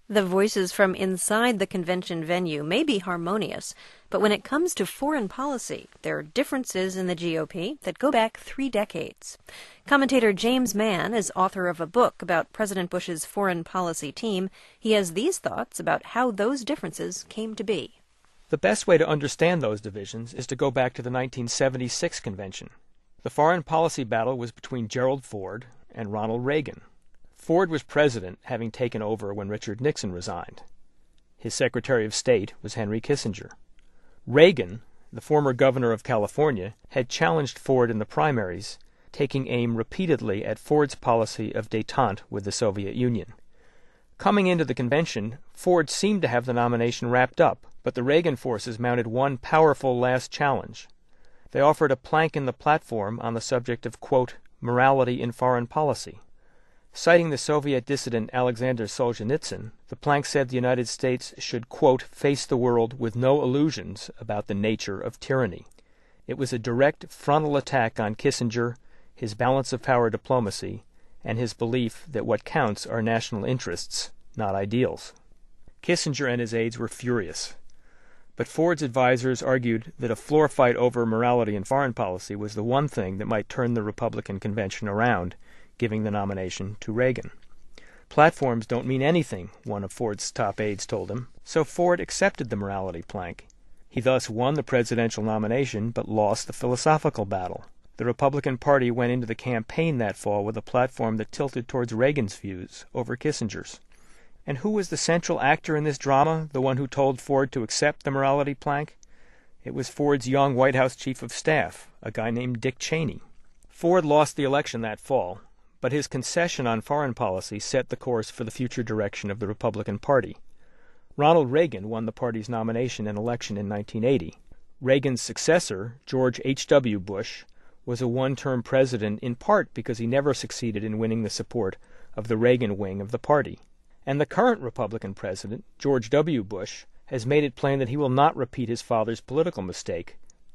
The voices from inside the convention venue may be harmonious, but when it comes to foreign policy, there are differences in the GOP that go back 3 decades. Commentator James Mann is author of a book about President Bush's foreign policy team. He has these thoughts about how those differences came to be. The best way to understand those divisions is to go back to the 1976 convention. The foreign policy battle was between Gerald Ford and Ronald Reagan. Ford was president, having taken over when Richard Nixon resigned. His Secretary of State was Henry Kissinger. Reagan, the former governor of California, had challenged Ford in the primaries, taking aim repeatedly at Ford's policy of détente with the Soviet Union. Coming into the convention, Ford seemed to have the nomination wrapped up, but the Reagan forces mounted one powerful last challenge. They offered a plank in the platform on the subject of, quote, morality in foreign policy. Citing the Soviet dissident Alexander Solzhenitsyn, the plank said the United States should, quote, face the world with no illusions about the nature of tyranny. It was a direct frontal attack on Kissinger, his balance of power diplomacy, and his belief that what counts are national interests, not ideals. Kissinger and his aides were furious. But Ford's advisers argued that a floor fight over morality in foreign policy was the one thing that might turn the Republican convention around, giving the nomination to Reagan. Platforms don't mean anything, one of Ford's top aides told him, so Ford accepted the morality plank. He thus won the presidential nomination but lost the philosophical battle. The Republican Party went into the campaign that fall with a platform that tilted towards Reagan's views over Kissinger's. And who was the central actor in this drama, the one who told Ford to accept the morality plank? It was Ford's young White House chief of staff, a guy named Dick Cheney. Ford lost the election that fall, but his concession on foreign policy set the course for the future direction of the Republican Party. Ronald Reagan won the party's nomination and election in 1980. Reagan's successor, George H.W. Bush, was a one-term president in part because he never succeeded in winning the support of the Reagan wing of the party. And the current Republican president, George W. Bush, has made it plain that he will not repeat his father's political mistake.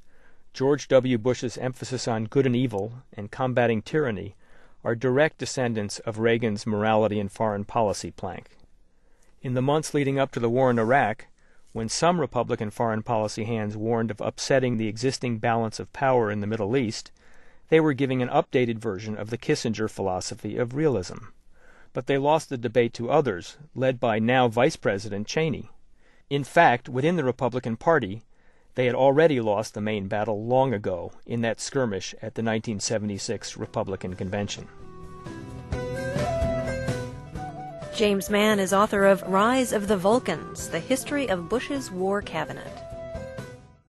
George W. Bush's emphasis on good and evil and combating tyranny are direct descendants of Reagan's morality and foreign policy plank. In the months leading up to the war in Iraq, when some Republican foreign policy hands warned of upsetting the existing balance of power in the Middle East, they were giving an updated version of the Kissinger philosophy of realism. But they lost the debate to others, led by now Vice President Cheney. In fact, within the Republican Party, they had already lost the main battle long ago in that skirmish at the 1976 Republican Convention. James Mann is author of Rise of the Vulcans, The History of Bush's War Cabinet.